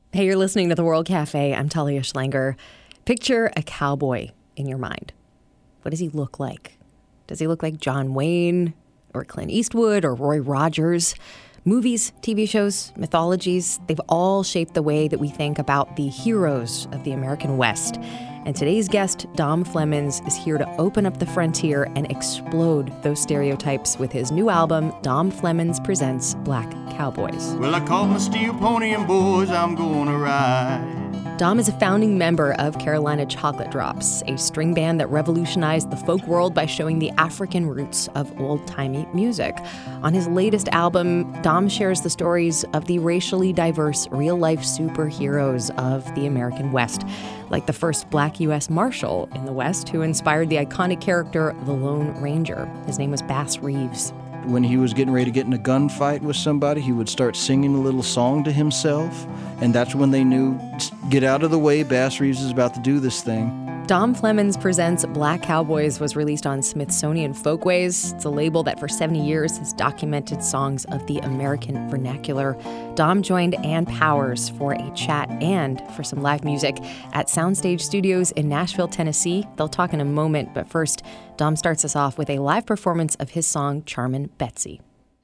Hey, you're listening to The World Cafe. I'm Talia Schlanger. Picture a cowboy in your mind. What does he look like? Does he look like John Wayne or Clint Eastwood or Roy Rogers? Movies, TV shows, mythologies, they've all shaped the way that we think about the heroes of the American West. And today's guest, Dom Flemons, is here to open up the frontier and explode those stereotypes with his new album, Dom Flemons Presents Black Cowboys. Well, I called my steel pony and boys, I'm gonna ride. Dom is a founding member of Carolina Chocolate Drops, a string band that revolutionized the folk world by showing the African roots of old-timey music. On his latest album, Dom shares the stories of the racially diverse, real-life superheroes of the American West, like the first black U.S. Marshal in the West who inspired the iconic character, the Lone Ranger. His name was Bass Reeves. When he was getting ready to get in a gunfight with somebody, he would start singing a little song to himself, and that's when they knew, get out of the way, Bass Reeves is about to do this thing. Dom Flemons Presents Black Cowboys was released on Smithsonian Folkways. It's a label that for 70 years has documented songs of the American vernacular. Dom joined Ann Powers for a chat and for some live music at Soundstage Studios in Nashville, Tennessee. They'll talk in a moment, but first, Dom starts us off with a live performance of his song, Charmin' Betsy.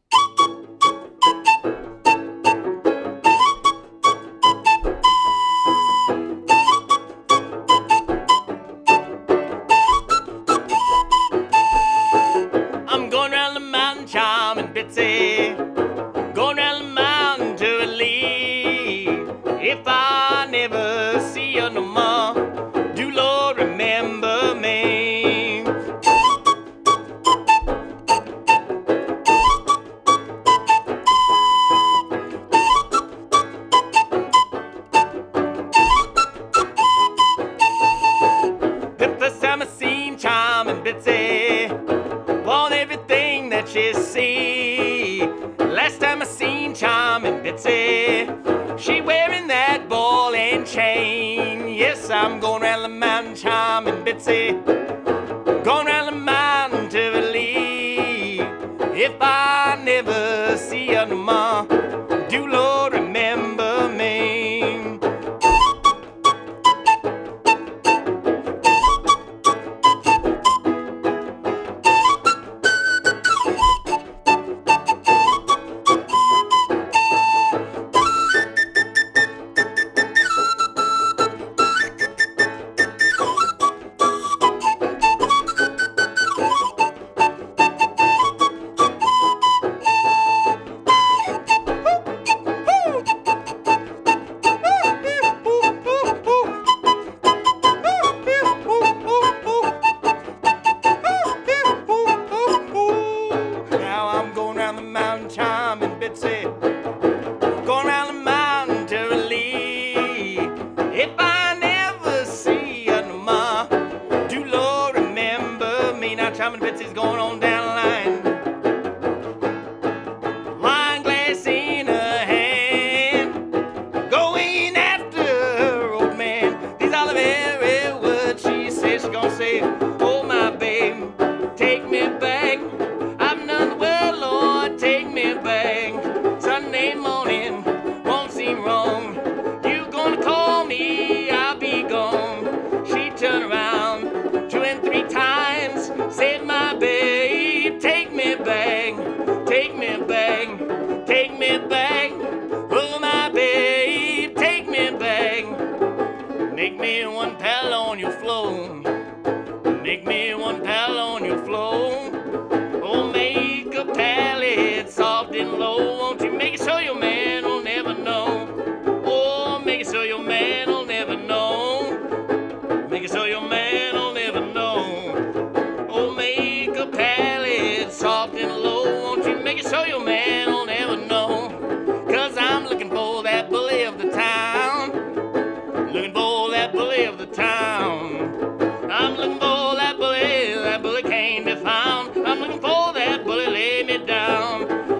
Betsy, going round the mountain to relieve. If I never see you no more, do Lord remember me. The first time I seen Charmin' Betsy, want everything that she seen. Last time I seen Charmin' Betsy, she wearing that ball and chain. Yes, I'm going round the mountain, Charmin' Betsy, going round the mountain to relieve. If I never see you no more, do Lord remember me.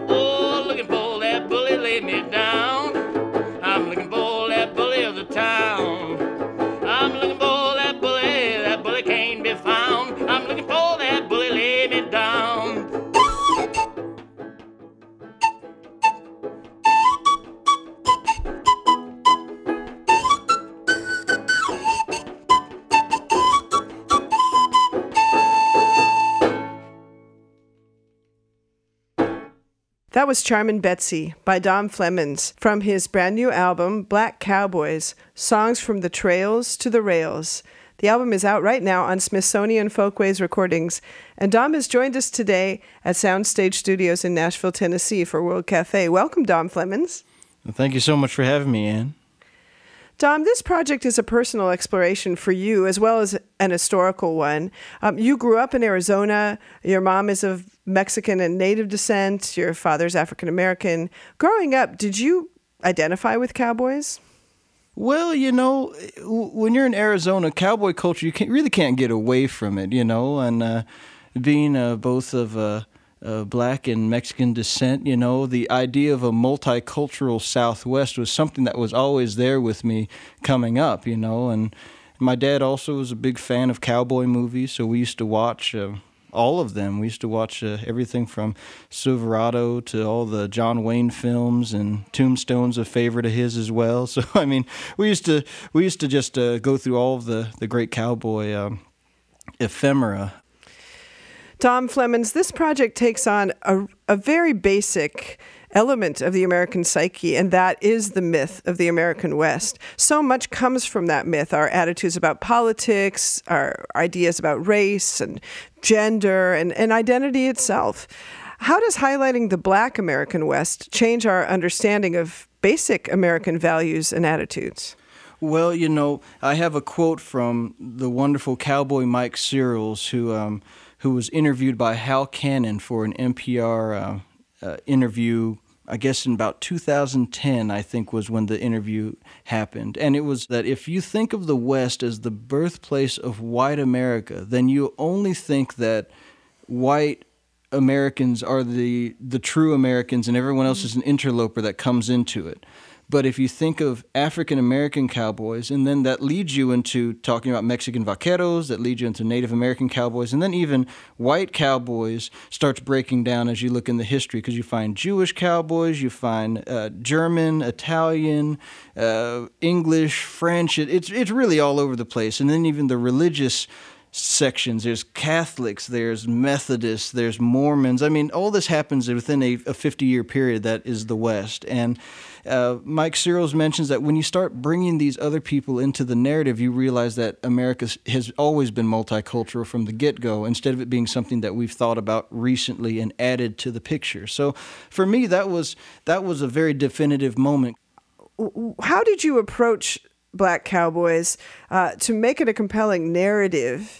Time. That was Charmin' Betsy by Dom Flemons from his brand new album, Black Cowboys, Songs from the Trails to the Rails. The album is out right now on Smithsonian Folkways Recordings, and Dom has joined us today at Soundstage Studios in Nashville, Tennessee for World Cafe. Welcome, Dom Flemons. Well, thank you so much for having me, Ann. Dom, this project is a personal exploration for you as well as an historical one. You grew up in Arizona. Your mom is of Mexican and Native descent. Your father's African American. Growing up, did you identify with cowboys? Well, when you're in Arizona, cowboy culture, you really can't get away from it, and being both of Black and Mexican descent, the idea of a multicultural Southwest was something that was always there with me coming up, and my dad also was a big fan of cowboy movies, so we used to watch all of them. We used to watch everything from Silverado to all the John Wayne films, and Tombstone's a favorite of his as well. So, we used to just go through all of the great cowboy ephemera. Dom Flemons, this project takes on a very basic element of the American psyche, and that is the myth of the American West. So much comes from that myth, our attitudes about politics, our ideas about race and gender and identity itself. How does highlighting the Black American West change our understanding of basic American values and attitudes? Well, I have a quote from the wonderful cowboy Mike Searles, who was interviewed by Hal Cannon for an NPR interview, I guess in about 2010, I think was when the interview happened. And it was that if you think of the West as the birthplace of white America, then you only think that white Americans are the true Americans and everyone else is an interloper that comes into it. But if you think of African-American cowboys, and then that leads you into talking about Mexican vaqueros, that leads you into Native American cowboys, and then even white cowboys starts breaking down as you look in the history, because you find Jewish cowboys, you find German, Italian, English, French. It's really all over the place. And then even the religious sections. There's Catholics, there's Methodists, there's Mormons. All this happens within a 50-year period that is the West. And Mike Searles mentions that when you start bringing these other people into the narrative, you realize that America has always been multicultural from the get-go, instead of it being something that we've thought about recently and added to the picture. So for me, that was a very definitive moment. How did you approach Black Cowboys to make it a compelling narrative?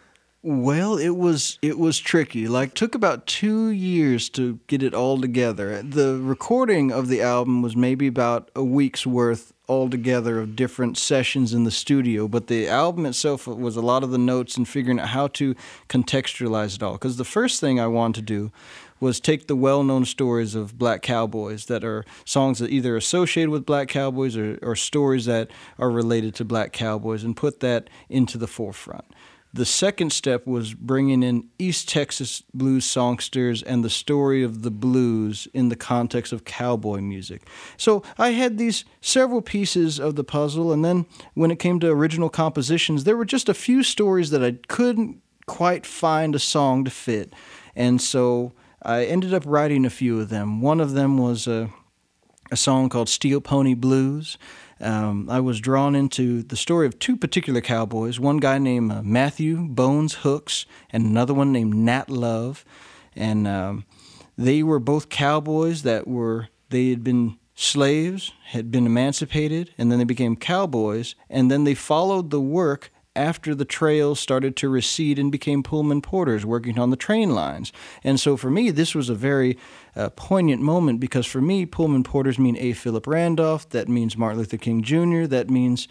Well, it was tricky. Took about 2 years to get it all together. The recording of the album was maybe about a week's worth altogether of different sessions in the studio, but the album itself was a lot of the notes and figuring out how to contextualize it all. Because the first thing I wanted to do was take the well-known stories of Black cowboys that are songs that either associated with Black cowboys or stories that are related to Black cowboys and put that into the forefront. The second step was bringing in East Texas blues songsters and the story of the blues in the context of cowboy music. So I had these several pieces of the puzzle, and then when it came to original compositions, there were just a few stories that I couldn't quite find a song to fit. And so I ended up writing a few of them. One of them was a song called Steel Pony Blues. I was drawn into the story of two particular cowboys, one guy named Matthew Bones Hooks and another one named Nat Love. And they were both cowboys they had been slaves, had been emancipated, and then they became cowboys, and then they followed the work after the trails started to recede and became Pullman porters working on the train lines. And so for me, this was a very poignant moment, because for me, Pullman porters mean A. Philip Randolph, that means Martin Luther King Jr., that means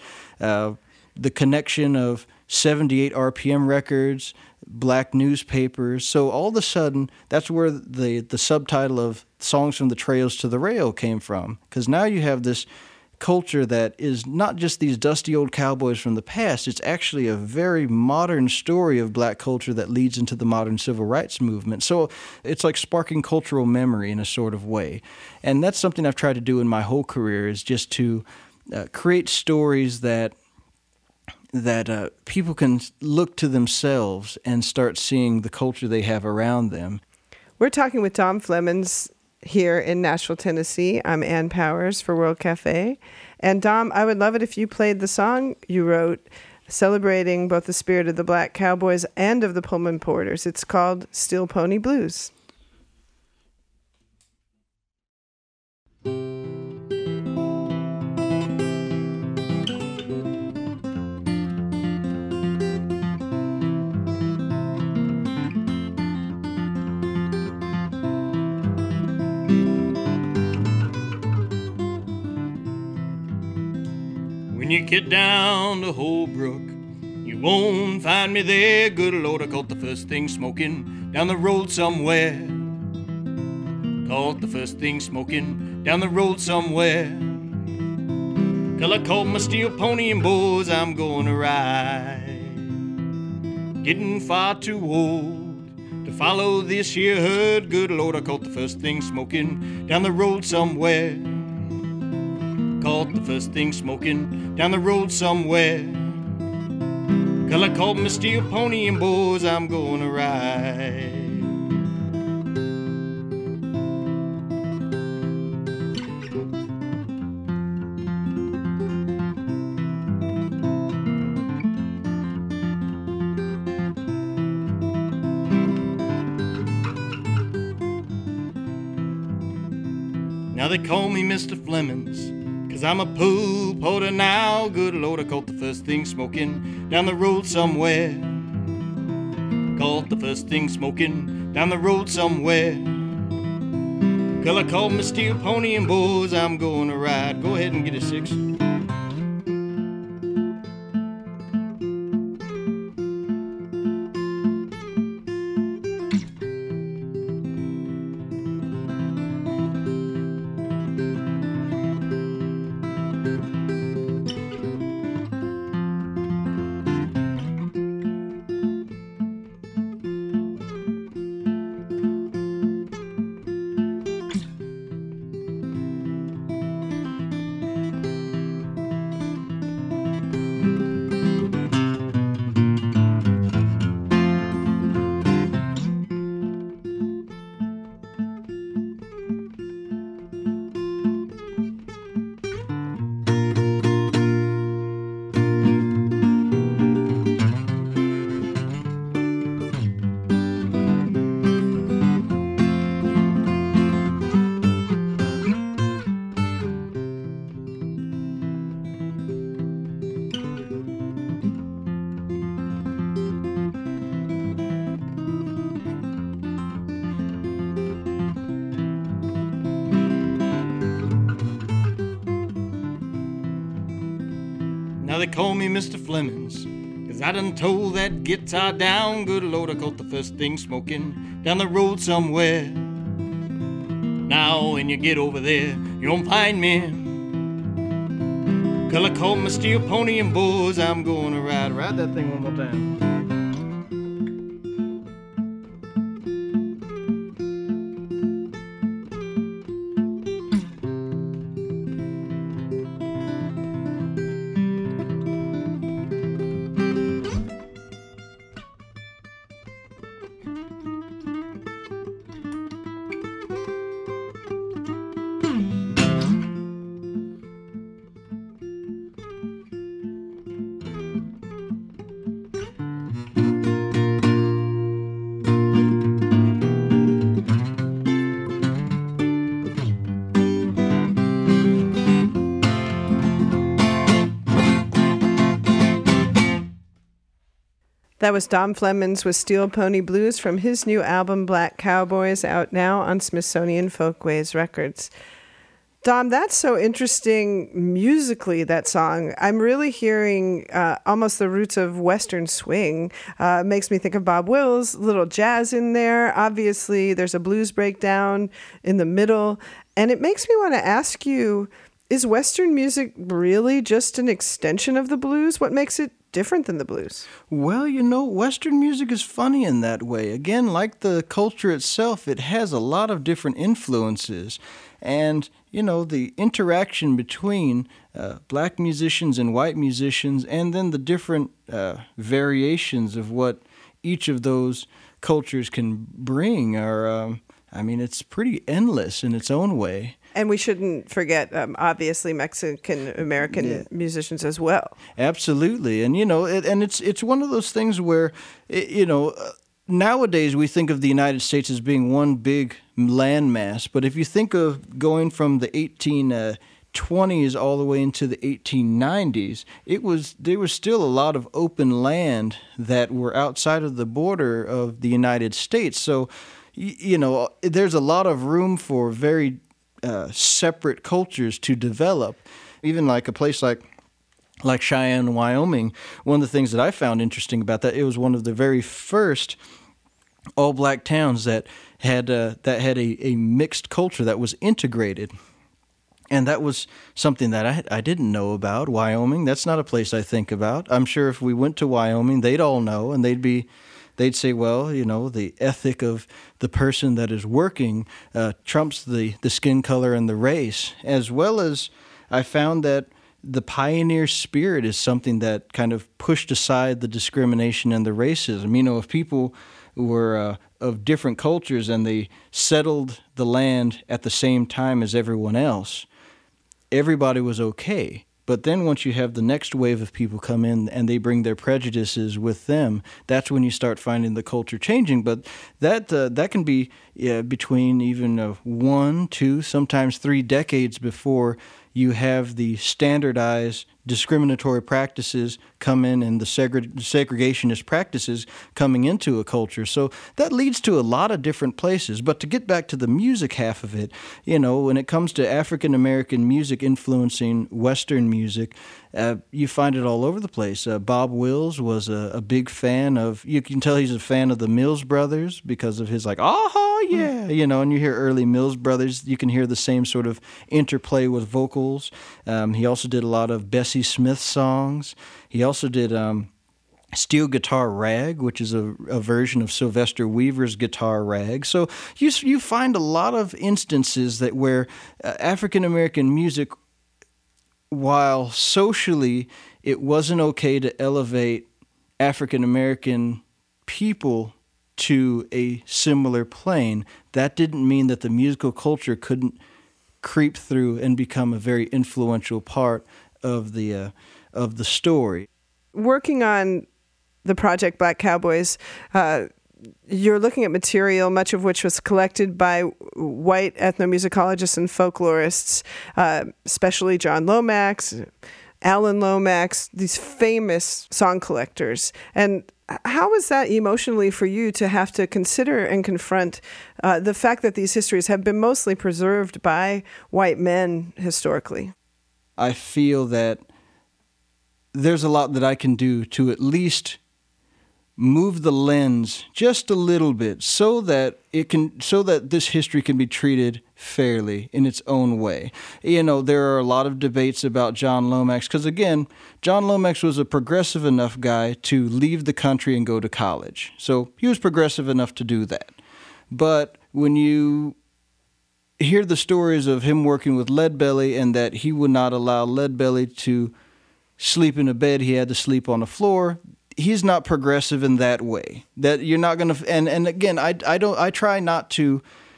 the connection of 78 RPM records, Black newspapers. So all of a sudden, that's where the subtitle of Songs from the Trails to the Rail came from, because now you have this culture that is not just these dusty old cowboys from the past. It's actually a very modern story of Black culture that leads into the modern civil rights movement. So it's like sparking cultural memory in a sort of way. And that's something I've tried to do in my whole career, is just to create stories that people can look to themselves and start seeing the culture they have around them. We're talking with Dom Flemons. here in Nashville, Tennessee. I'm Ann Powers for World Cafe. And Dom, I would love it if you played the song you wrote celebrating both the spirit of the Black Cowboys and of the Pullman Porters. It's called Steel Pony Blues. When you get down to Holbrook, you won't find me there. Good Lord, I caught the first thing smoking down the road somewhere. Caught the first thing smoking down the road somewhere. 'Cause I caught my steel pony and boys, I'm gonna ride. Getting far too old to follow this here herd. Good Lord, I caught the first thing smoking down the road somewhere. Caught the first thing smoking down the road somewhere. 'Cause I caught my steel pony and boys, I'm gonna ride. Now they call me Mr. Flemings, 'cause I'm a pool porter now. Good Lord, I caught the first thing smoking down the road somewhere. Caught the first thing smoking down the road somewhere. 'Cause I caught my steel pony and boys, I'm gonna ride. Go ahead and get it, Six. Now they call me Mr. Flemings, 'cause I done told that guitar down. Good Lord, I caught the first thing smoking down the road somewhere. Now when you get over there, you won't find me, 'cause I caught my steel pony and boys, I'm gonna ride. Ride that thing one more time. That was Dom Flemings with Steel Pony Blues from his new album, Black Cowboys, out now on Smithsonian Folkways Records. Dom, that's so interesting musically, that song. I'm really hearing almost the roots of Western swing. It makes me think of Bob Wills, little jazz in there. Obviously, there's a blues breakdown in the middle. And it makes me want to ask you, is Western music really just an extension of the blues? What makes it different than the blues? Well, Western music is funny in that way. Again, like the culture itself, it has a lot of different influences. And, the interaction between black musicians and white musicians, and then the different variations of what each of those cultures can bring are I mean, it's pretty endless in its own way. And we shouldn't forget, obviously, Mexican-American musicians as well. Absolutely. And, it's one of those things where, nowadays we think of the United States as being one big landmass. But if you think of going from the 1820s all the way into the 1890s, there was still a lot of open land that were outside of the border of the United States. So, there's a lot of room for very separate cultures to develop. Even like a place like Cheyenne, Wyoming, one of the things that I found interesting about that, it was one of the very first all-black towns that had a mixed culture that was integrated. And that was something that I didn't know about. Wyoming, that's not a place I think about. I'm sure if we went to Wyoming, they'd all know, and they'd say, well, the ethic of the person that is working trumps the skin color and the race, as well as I found that the pioneer spirit is something that kind of pushed aside the discrimination and the racism. If people were of different cultures and they settled the land at the same time as everyone else, everybody was okay. But then once you have the next wave of people come in and they bring their prejudices with them, that's when you start finding the culture changing. But that can be between even 1, 2, sometimes 3 decades before you have the standardized discriminatory practices come in and the segregationist practices coming into a culture. So that leads to a lot of different places. But to get back to the music half of it, when it comes to African American music influencing Western music, you find it all over the place. Bob Wills was a big fan of, you can tell he's a fan of the Mills Brothers because of his yeah, and you hear early Mills Brothers, you can hear the same sort of interplay with vocals. He also did a lot of Bessie Smith songs. He also did Steel Guitar Rag, which is a version of Sylvester Weaver's Guitar Rag. So you find a lot of instances that where African American music, while socially it wasn't okay to elevate African American people to a similar plane, that didn't mean that the musical culture couldn't creep through and become a very influential part of the story. Working on the project Black Cowboys, you're looking at material, much of which was collected by white ethnomusicologists and folklorists, especially John Lomax, Alan Lomax, these famous song collectors. And how was that emotionally for you to have to consider and confront the fact that these histories have been mostly preserved by white men historically? I feel that there's a lot that I can do to at least move the lens just a little bit so that this history can be treated fairly in its own way. There are a lot of debates about John Lomax because, again, John Lomax was a progressive enough guy to leave the country and go to college. So he was progressive enough to do that. But when you hear the stories of him working with Leadbelly and that he would not allow Leadbelly to sleep in a bed, he had to sleep on the floor, he's not progressive in that way. That you're not going to, and again, I try not to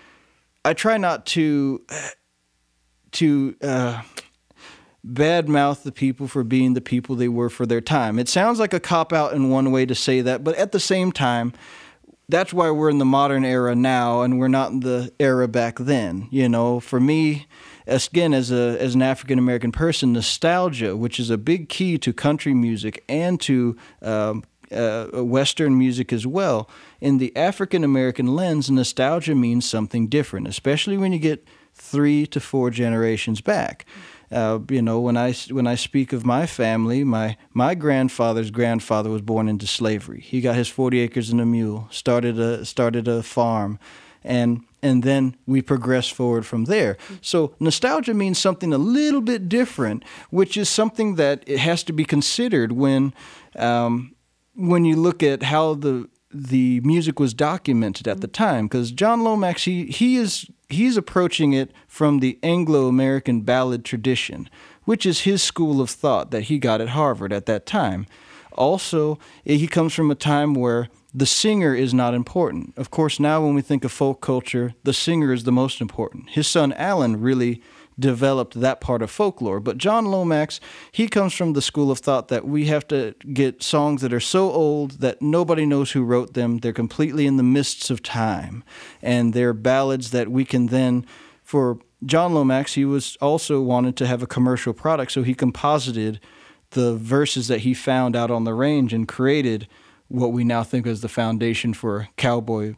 badmouth the people for being the people they were for their time. It sounds like a cop-out in one way to say that, but at the same time, that's why we're in the modern era now and we're not in the era back then. For me, again, as an African-American person, nostalgia, which is a big key to country music and to Western music as well, in the African-American lens, nostalgia means something different, especially when you get 3 to 4 generations back. When I speak of my family, my grandfather's grandfather was born into slavery. He got his 40 acres and a mule, started a farm, and then we progress forward from there. So nostalgia means something a little bit different, which is something that it has to be considered when you look at how the music was documented at the time. Because John Lomax, he's approaching it from the Anglo-American ballad tradition, which is his school of thought that he got at Harvard at that time. Also, he comes from a time where the singer is not important. Of course, now when we think of folk culture, the singer is the most important. His son Alan really developed that part of folklore. But John Lomax, he comes from the school of thought that we have to get songs that are so old that nobody knows who wrote them. They're completely in the mists of time. And they're ballads that we can then, for John Lomax, he was also wanted to have a commercial product, so he composited the verses that he found out on the range and created what we now think is the foundation for cowboy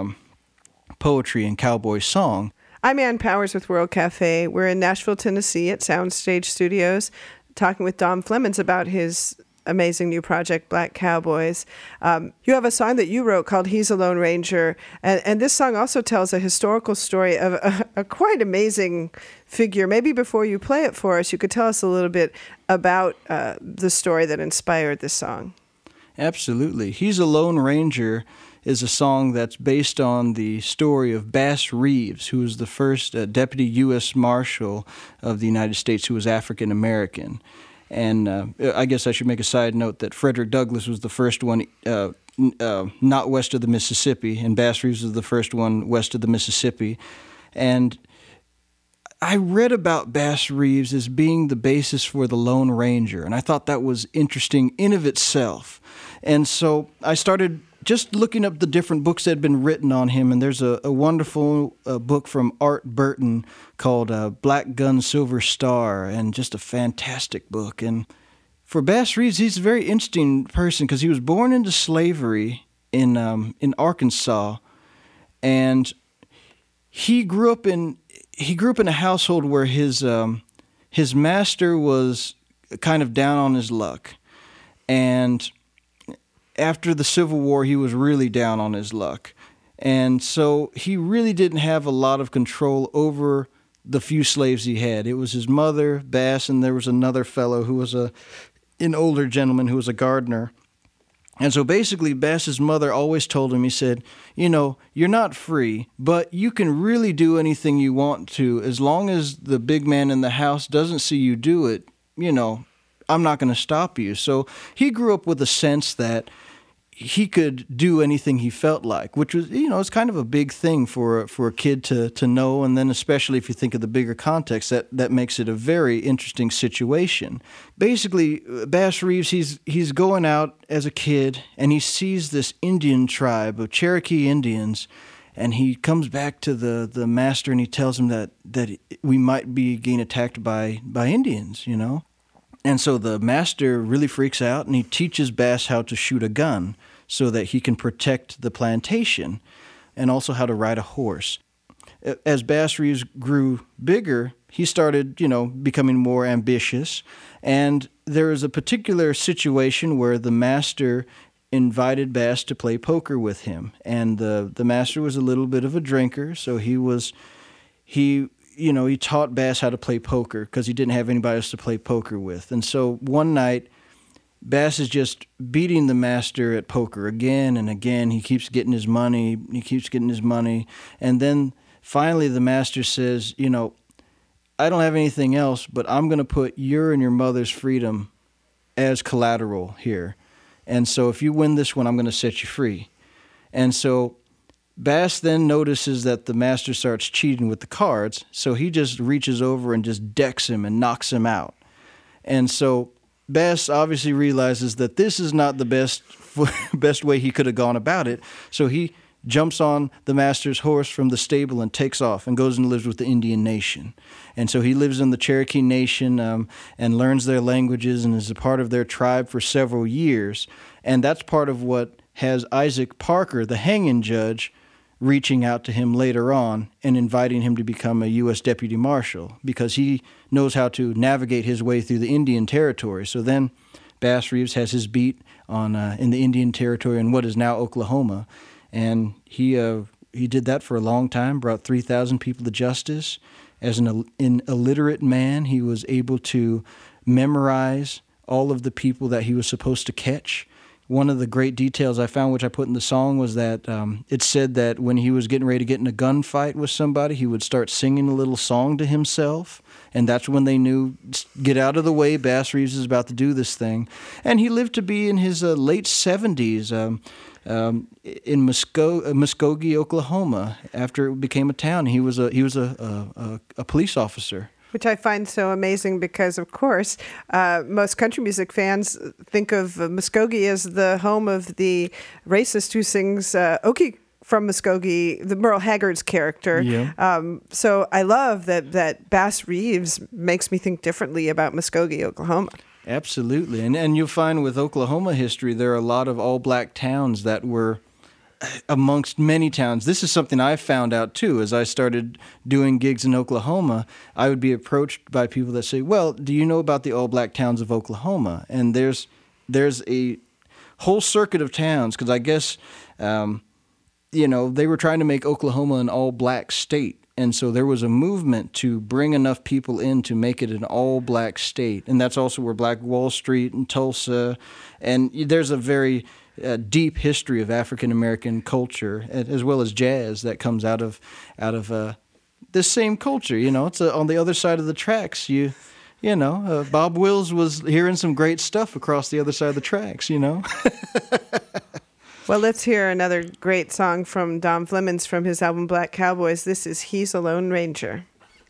poetry and cowboy song. I'm Ann Powers with World Cafe. We're in Nashville, Tennessee at Soundstage Studios, talking with Dom Flemons about his amazing new project, Black Cowboys. You have a song that you wrote called He's a Lone Ranger, and this song also tells a historical story of a quite amazing figure. Maybe before you play it for us, you could tell us a little bit about the story that inspired this song. Absolutely. He's a Lone Ranger is a song that's based on the story of Bass Reeves, who was the first Deputy U.S. Marshal of the United States who was African American. And I guess I should make a side note that Frederick Douglass was the first one not west of the Mississippi, and Bass Reeves was the first one west of the Mississippi. And I read about Bass Reeves as being the basis for the Lone Ranger, and I thought that was interesting in of itself. And so I started just looking up the different books that had been written on him, and there's a wonderful book from Art Burton called Black Gun, Silver Star, and just a fantastic book. And for Bass Reeves, he's a very interesting person because he was born into slavery in Arkansas, and he grew up in a household where his master was kind of down on his luck, and after the Civil War, he was really down on his luck. And so he really didn't have a lot of control over the few slaves he had. It was his mother, Bass, and there was another fellow who was an older gentleman who was a gardener. And so basically, Bass's mother always told him, he said, you're not free, but you can really do anything you want to. As long as the big man in the house doesn't see you do it, I'm not going to stop you. So he grew up with a sense that he could do anything he felt like, which was, it's kind of a big thing for a kid to know. And then especially if you think of the bigger context, that makes it a very interesting situation. Basically, Bass Reeves, he's going out as a kid and he sees this Indian tribe of Cherokee Indians, and he comes back to the master and he tells him that we might be getting attacked by Indians, And so the master really freaks out, and he teaches Bass how to shoot a gun so that he can protect the plantation, and also how to ride a horse. As Bass Reeves grew bigger, he started, becoming more ambitious, and there was a particular situation where the master invited Bass to play poker with him, and the master was a little bit of a drinker, so he taught Bass how to play poker because he didn't have anybody else to play poker with. And so one night, Bass is just beating the master at poker again and again. He keeps getting his money. And then finally the master says, I don't have anything else, but I'm going to put your and your mother's freedom as collateral here. And so if you win this one, I'm going to set you free. And so Bass then notices that the master starts cheating with the cards, so he just reaches over and just decks him and knocks him out. And so Bass obviously realizes that this is not the best way he could have gone about it, so he jumps on the master's horse from the stable and takes off and goes and lives with the Indian Nation. And so he lives in the Cherokee Nation and learns their languages and is a part of their tribe for several years. And that's part of what has Isaac Parker, the hanging judge, reaching out to him later on and inviting him to become a U.S. Deputy Marshal because he knows how to navigate his way through the Indian Territory. So then Bass Reeves has his beat on in the Indian Territory in what is now Oklahoma. And he did that for a long time, brought 3,000 people to justice. As an illiterate man, he was able to memorize all of the people that he was supposed to catch. One of the great details I found, which I put in the song, was that it said that when he was getting ready to get in a gunfight with somebody, he would start singing a little song to himself, And that's when they knew, get out of the way, Bass Reeves is about to do this thing. And he lived to be in his late 70s in Muskogee, Oklahoma. After it became a town, he was a police officer. Which I find so amazing because, of course, most country music fans think of Muskogee as the home of the racist who sings Okie from Muskogee, the Merle Haggard's character. Yeah. So I love that Bass Reeves makes me think differently about Muskogee, Oklahoma. Absolutely. And you'll find with Oklahoma history, there are a lot of all-black towns that were amongst many towns. This is something I found out too. As I started doing gigs in Oklahoma, I would be approached by people that say, well, do you know about the all-black towns of Oklahoma? And there's a whole circuit of towns, because I guess, they were trying to make Oklahoma an all-black state. And so there was a movement to bring enough people in to make it an all-black state. And that's also where Black Wall Street and Tulsa, and there's a very deep history of African-American culture, as well as jazz, that comes out of this same culture. It's on the other side of the tracks. Bob Wills was hearing some great stuff across the other side of the tracks, Well, let's hear another great song from Dom Flemons from his album Black Cowboys. This is He's a Lone Ranger.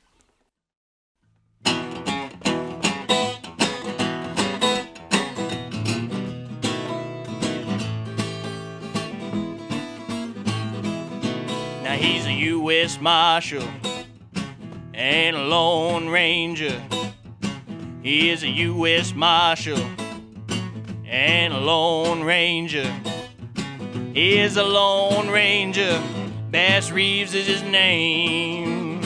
Now he's a U.S. Marshal and a Lone Ranger. He is a U.S. Marshal and a Lone Ranger. He is a Lone Ranger. Bass Reeves is his name.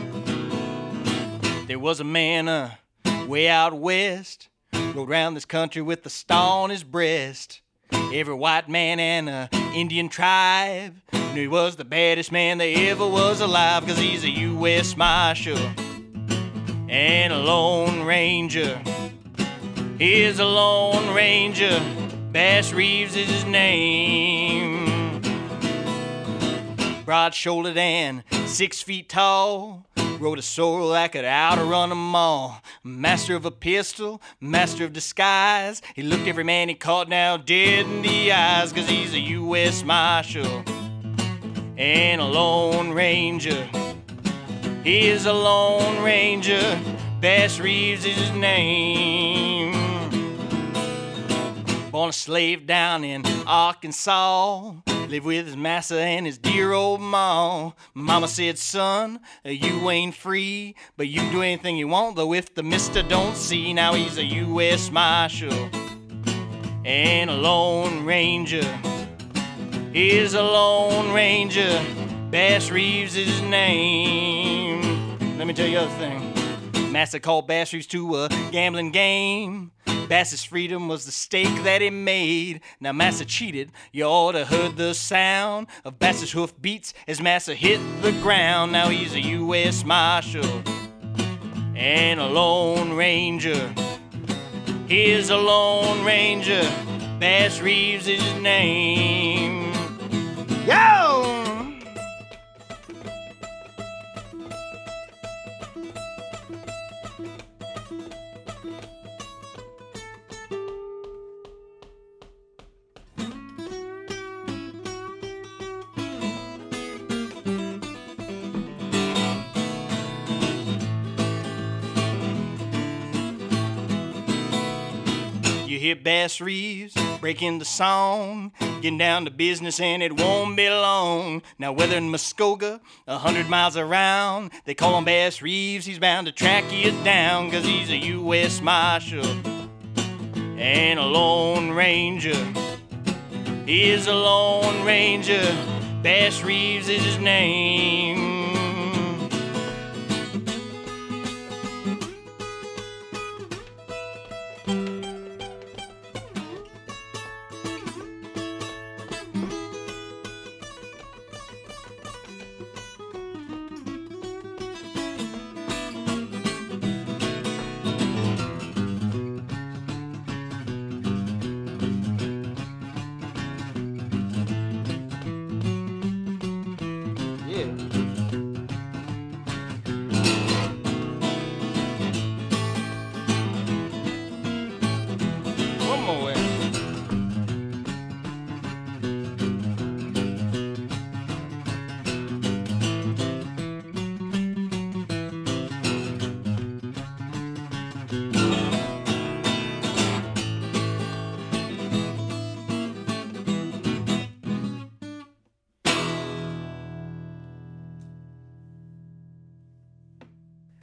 There was a man way out west, rode around this country with a star on his breast. Every white man and Indian tribe knew he was the baddest man that ever was alive, 'cause he's a U.S. Marshal and a Lone Ranger. He is a Lone Ranger. Bass Reeves is his name. Broad-shouldered and 6 feet tall, rode a sword that could outrun them all. Master of a pistol, master of disguise. He looked every man he caught now dead in the eyes, 'cause he's a U.S. Marshal and a Lone Ranger. He is a Lone Ranger. Bass Reeves is his name. Born a slave down in Arkansas, lived with his master and his dear old ma. Mama said, son, you ain't free, but you can do anything you want, though if the mister don't see. Now he's a U.S. Marshal and a Lone Ranger. He is a Lone Ranger. Bass Reeves is his name. Let me tell you other thing. Master called Bass Reeves to a gambling game. Bass's freedom was the stake that he made. Now Master cheated, you oughta heard the sound of Bass's hoof beats as Master hit the ground. Now he's a U.S. Marshal and a Lone Ranger. He is a Lone Ranger. Bass Reeves is his name. Yo! You hear Bass Reeves breaking the song, getting down to business and it won't be long. Now whether in Muskogee, 100 miles around, they call him Bass Reeves, he's bound to track you down, 'cause he's a U.S. Marshal and a Lone Ranger. He is a Lone Ranger. Bass Reeves is his name.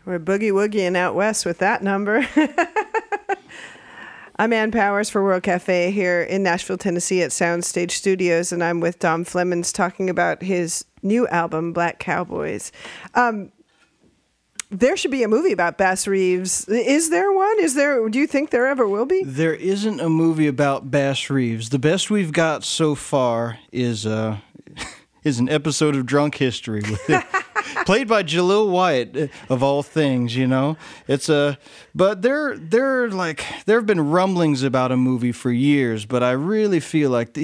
We're boogie-woogieing out west with that number. I'm Ann Powers for World Cafe here in Nashville, Tennessee at Soundstage Studios, and I'm with Dom Flemons talking about his new album, Black Cowboys. There should be a movie about Bass Reeves. Is there one? Do you think there ever will be? There isn't a movie about Bass Reeves. The best we've got so far is an episode of Drunk History played by Jaleel White, of all things, you know. But there have been rumblings about a movie for years, but I really feel like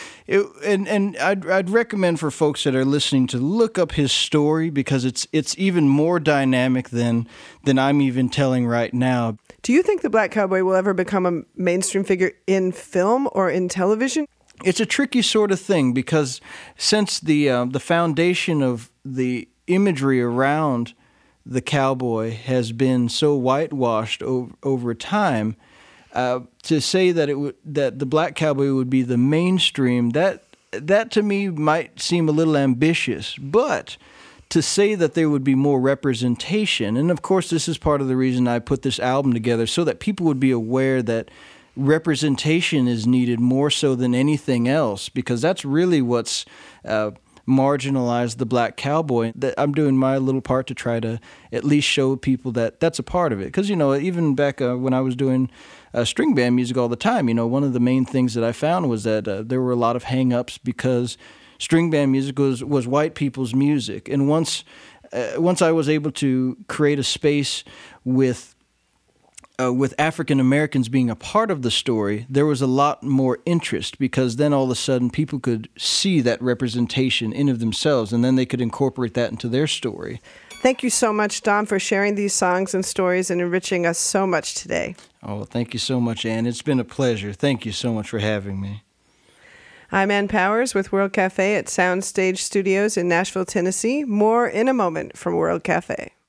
I'd recommend for folks that are listening to look up his story, because it's even more dynamic than I'm even telling right now. Do you think the Black Cowboy will ever become a mainstream figure in film or in television? It's a tricky sort of thing, because since the foundation of the imagery around the cowboy has been so whitewashed over time, to say that that the Black Cowboy would be the mainstream, that to me might seem a little ambitious. But to say that there would be more representation, and of course this is part of the reason I put this album together, so that people would be aware that representation is needed more so than anything else, because that's really what's marginalized the Black Cowboy. That I'm doing my little part to try to at least show people that that's a part of it. Because, you know, even back when I was doing string band music all the time, you know, one of the main things that I found was that there were a lot of hang-ups because string band music was white people's music. And once I was able to create a space with African Americans being a part of the story, there was a lot more interest, because then all of a sudden people could see that representation in of themselves, and then they could incorporate that into their story. Thank you so much, Dom, for sharing these songs and stories and enriching us so much today. Oh, thank you so much, Ann. It's been a pleasure. Thank you so much for having me. I'm Ann Powers with World Cafe at Soundstage Studios in Nashville, Tennessee. More in a moment from World Cafe.